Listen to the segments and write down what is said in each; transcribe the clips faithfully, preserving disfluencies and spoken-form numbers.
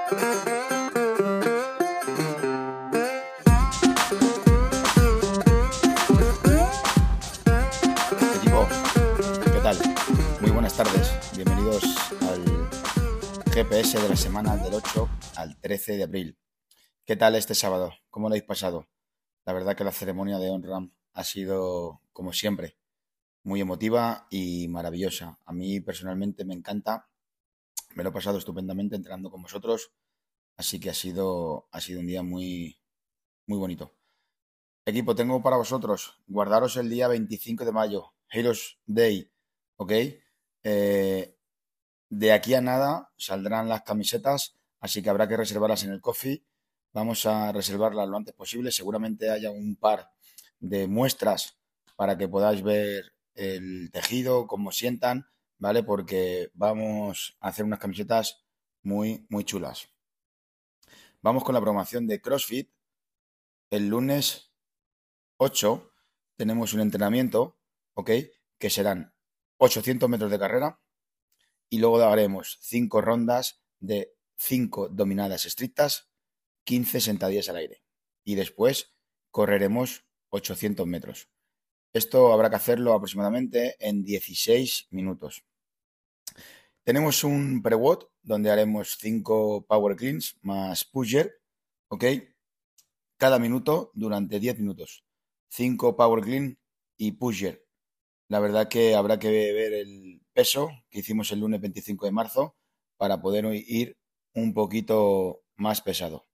Equipo, ¿qué tal? Muy buenas tardes. Bienvenidos al G P S de la semana del ocho al trece de abril. ¿Qué tal este sábado? ¿Cómo lo habéis pasado? La verdad que la ceremonia de On-Ramp ha sido, como siempre, muy emotiva y maravillosa. A mí personalmente me encanta. Me lo he pasado estupendamente entrenando con vosotros. Así que ha sido, ha sido un día muy, muy bonito. Equipo, tengo para vosotros, guardaros el día veinticinco de mayo, Heroes Day, ¿ok? Eh, de aquí a nada saldrán las camisetas, así que habrá que reservarlas en el coffee. Vamos a reservarlas lo antes posible. Seguramente haya un par de muestras para que podáis ver el tejido, cómo sientan, ¿vale? Porque vamos a hacer unas camisetas muy, muy chulas. Vamos con la programación de CrossFit. El lunes ocho tenemos un entrenamiento, ¿ok? Que serán ochocientos metros de carrera y luego haremos cinco rondas de cinco dominadas estrictas, quince sentadillas al aire y después correremos ochocientos metros. Esto habrá que hacerlo aproximadamente en dieciséis minutos. Tenemos un pre-WOD donde haremos cinco power cleans más pusher, ¿ok? Cada minuto durante diez minutos. cinco power clean y pusher. La verdad que habrá que ver el peso que hicimos el lunes veinticinco de marzo para poder ir un poquito más pesado.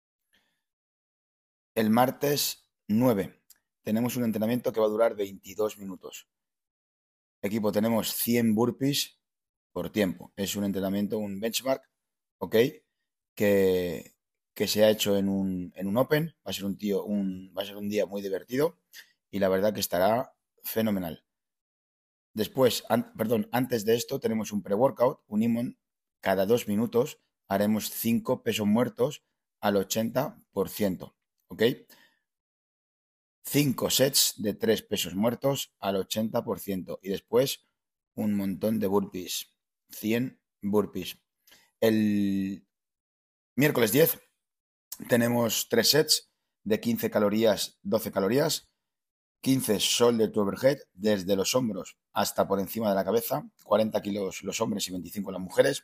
El martes nueve tenemos un entrenamiento que va a durar veintidós minutos. Equipo, tenemos cien burpees por tiempo. Es un entrenamiento, un benchmark, ¿ok? Que, que se ha hecho en un, en un Open. Va a ser un, tío, un, va a ser un día muy divertido y la verdad que estará fenomenal. Después, an, perdón, antes de esto tenemos un pre-workout, un I M O N. Cada dos minutos haremos cinco pesos muertos al ochenta por ciento, ¿ok? cinco sets de tres pesos muertos al ochenta por ciento y después un montón de burpees, cien burpees. El miércoles diez tenemos tres sets de quince calorías, doce calorías, quince shoulder to overhead, desde los hombros hasta por encima de la cabeza, cuarenta kilos los hombres y veinticinco las mujeres.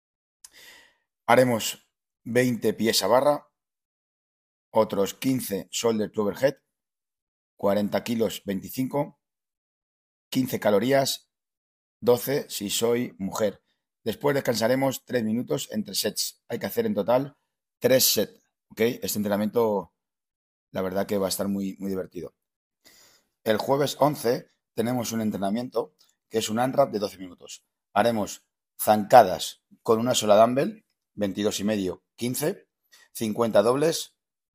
Haremos veinte pies a barra, otros quince shoulder to overhead, cuarenta kilos, veinticinco, quince calorías, doce si soy mujer. Después descansaremos tres minutos entre sets. Hay que hacer en total tres sets, ¿ok? Este entrenamiento, la verdad que va a estar muy, muy divertido. El jueves once tenemos un entrenamiento que es un ANRAP de doce minutos. Haremos zancadas con una sola dumbbell, veintidós y medio, quince, cincuenta dobles,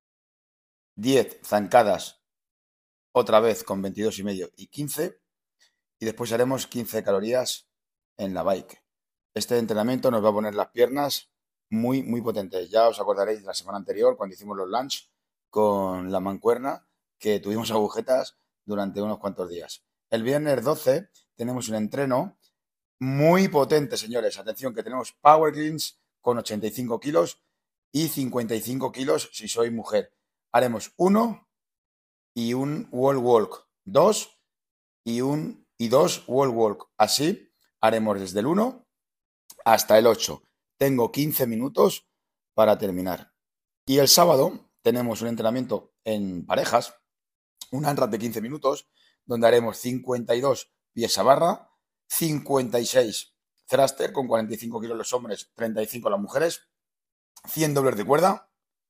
diez zancadas otra vez con veintidós y medio y quince, y después haremos quince calorías en la bike. Este entrenamiento nos va a poner las piernas muy, muy potentes. Ya os acordaréis de la semana anterior cuando hicimos los lunge con la mancuerna, que tuvimos agujetas durante unos cuantos días. El viernes doce tenemos un entreno muy potente, señores. Atención, que tenemos power cleans con ochenta y cinco kilos y cincuenta y cinco kilos si soy mujer. Haremos uno y un wall walk, dos y un y dos wall walk. Así haremos desde el uno hasta el ocho. Tengo quince minutos para terminar. Y el sábado tenemos un entrenamiento en parejas, un ANRAP de quince minutos, donde haremos cincuenta y dos pies a barra, cincuenta y seis thruster con cuarenta y cinco kilos los hombres, treinta y cinco las mujeres, cien dobles de cuerda.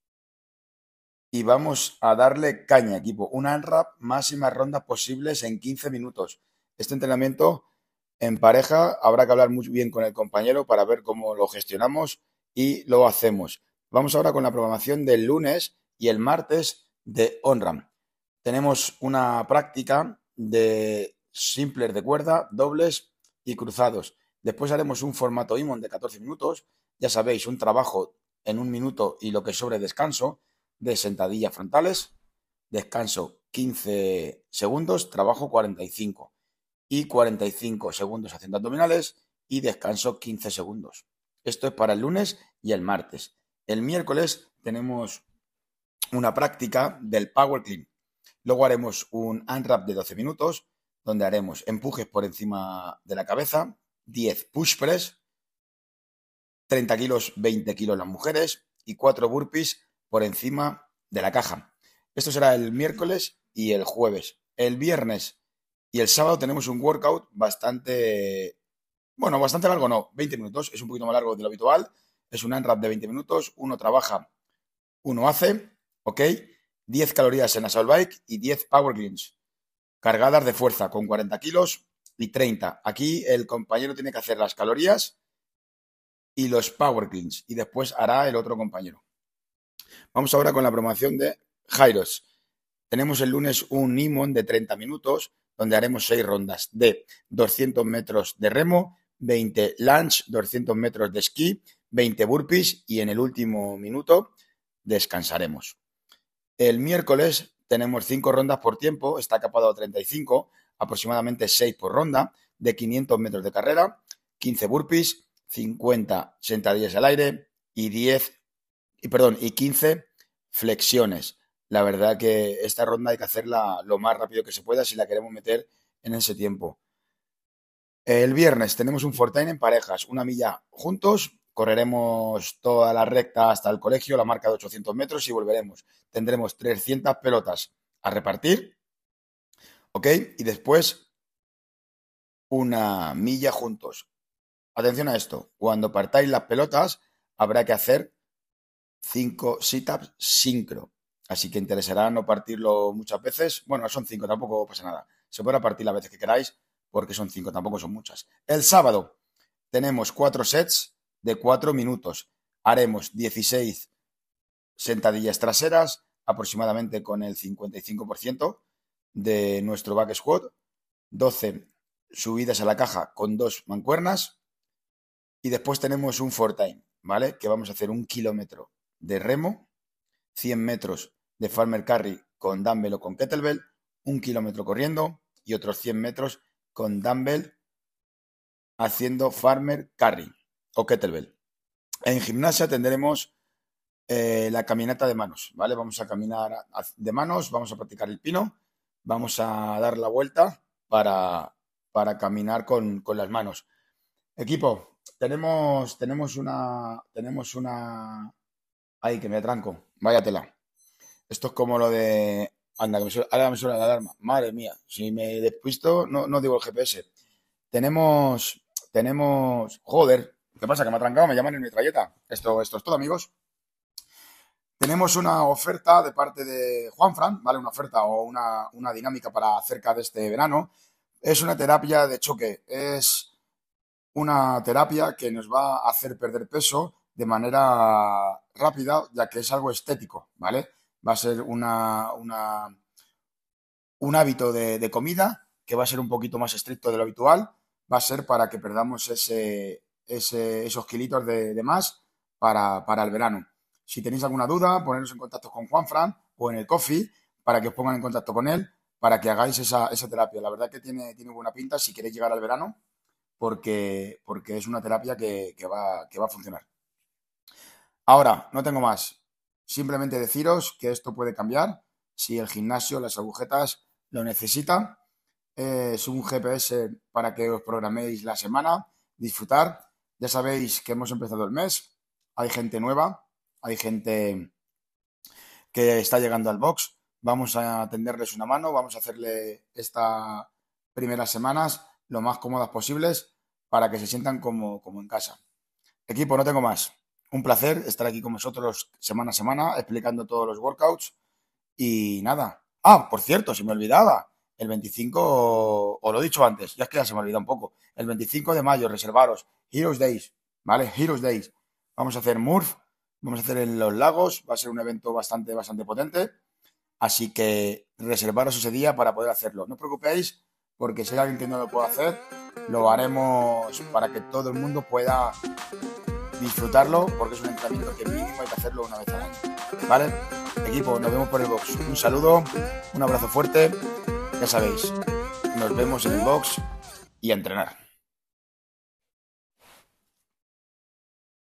Y vamos a darle caña, equipo. Un ANRAP, máximas rondas posibles en quince minutos. Este entrenamiento en pareja habrá que hablar muy bien con el compañero para ver cómo lo gestionamos y lo hacemos. Vamos ahora con la programación del lunes y el martes de OnRamp. Tenemos una práctica de simples de cuerda, dobles y cruzados. Después haremos un formato I M O N de catorce minutos. Ya sabéis, un trabajo en un minuto y lo que sobre descanso de sentadillas frontales. Descanso quince segundos, trabajo cuarenta y cinco. Y cuarenta y cinco segundos haciendo abdominales y descanso quince segundos. Esto es para el lunes y el martes. El miércoles tenemos una práctica del Power Clean. Luego haremos un unwrap de doce minutos, donde haremos empujes por encima de la cabeza, diez push press, treinta kilos, veinte kilos las mujeres y cuatro burpees por encima de la caja. Esto será el miércoles y el jueves. El viernes y el sábado tenemos un workout bastante, bueno, bastante largo no, veinte minutos, es un poquito más largo de lo habitual. Es un unwrap de veinte minutos, uno trabaja, uno hace, ¿ok? diez calorías en assault bike y diez power cleans, cargadas de fuerza con cuarenta kilos y treinta. Aquí el compañero tiene que hacer las calorías y los power cleans y después hará el otro compañero. Vamos ahora con la promoción de Hyros. Tenemos el lunes un Nimon de treinta minutos donde haremos seis rondas de doscientos metros de remo, veinte lunge, doscientos metros de esquí, veinte burpees y en el último minuto descansaremos. El miércoles tenemos cinco rondas por tiempo, está capado a treinta y cinco, aproximadamente seis por ronda, de quinientos metros de carrera, quince burpees, cincuenta sentadillas al aire y diez, y perdón, y quince flexiones. La verdad que esta ronda hay que hacerla lo más rápido que se pueda si la queremos meter en ese tiempo. El viernes tenemos un fortine en parejas, una milla juntos. Correremos toda la recta hasta el colegio, la marca de ochocientos metros y volveremos. Tendremos trescientas pelotas a repartir, ¿ok? Y después una milla juntos. Atención a esto, cuando partáis las pelotas habrá que hacer cinco sit-ups sincro. Así que interesará no partirlo muchas veces. Bueno, son cinco, tampoco pasa nada. Se podrá partir las veces que queráis porque son cinco, tampoco son muchas. El sábado tenemos cuatro sets de cuatro minutos. Haremos dieciséis sentadillas traseras, aproximadamente con el cincuenta y cinco por ciento de nuestro back squat, doce subidas a la caja con dos mancuernas y después tenemos un fortine, ¿vale? Que vamos a hacer un kilómetro de remo, cien metros de farmer carry con dumbbell o con kettlebell, un kilómetro corriendo y otros cien metros con dumbbell haciendo farmer carry o kettlebell. En gimnasia tendremos eh, la caminata de manos, ¿vale? Vamos a caminar de manos, vamos a practicar el pino, vamos a dar la vuelta para, para caminar con, con las manos. Equipo, tenemos, tenemos una... Tenemos una... Ay, que me tranco, vaya tela. Esto es como lo de... Anda, que me suena, ahora me suena la alarma. Madre mía, si me despisto, no, no digo el G P S. Tenemos... Tenemos... Joder, ¿qué pasa? Que me ha trancado, me llaman en mi trayeta. Esto, esto es todo, amigos. Tenemos una oferta de parte de Juanfran, ¿vale? Una oferta o una, una dinámica para cerca de este verano. Es una terapia de choque. Es una terapia que nos va a hacer perder peso de manera rápida, ya que es algo estético, ¿vale? Va a ser una, una, un hábito de, de comida que va a ser un poquito más estricto de lo habitual. Va a ser para que perdamos ese, ese, esos kilitos de, de más para, para el verano. Si tenéis alguna duda, poneros en contacto con Juanfran o en el Coffee para que os pongan en contacto con él, para que hagáis esa, esa terapia. La verdad que tiene, tiene buena pinta si queréis llegar al verano, porque, porque es una terapia que, que, va, que va a funcionar. Ahora, no tengo más. Simplemente deciros que esto puede cambiar si el gimnasio, las agujetas lo necesitan. Eh, es un G P S para que os programéis la semana, disfrutar. Ya sabéis que hemos empezado el mes, hay gente nueva, hay gente que está llegando al box. Vamos a tenderles una mano, vamos a hacerle estas primeras semanas lo más cómodas posibles para que se sientan como, como en casa. Equipo, no tengo más. Un placer estar aquí con vosotros semana a semana explicando todos los workouts y nada. Ah, por cierto, se me olvidaba. El veinticinco, o lo he dicho antes, ya es que ya se me olvida un poco. El veinticinco de mayo, reservaros. Heroes Days, ¿vale? Heroes Days. Vamos a hacer Murph, vamos a hacer en los lagos. Va a ser un evento bastante, bastante potente. Así que reservaros ese día para poder hacerlo. No os preocupéis, porque si hay alguien que no lo puede hacer, lo haremos para que todo el mundo pueda disfrutarlo, porque es un entrenamiento que mínimo hay que hacerlo una vez al año. ¿Vale? Equipo, nos vemos por el box. Un saludo, un abrazo fuerte. Ya sabéis, nos vemos en el box y a entrenar.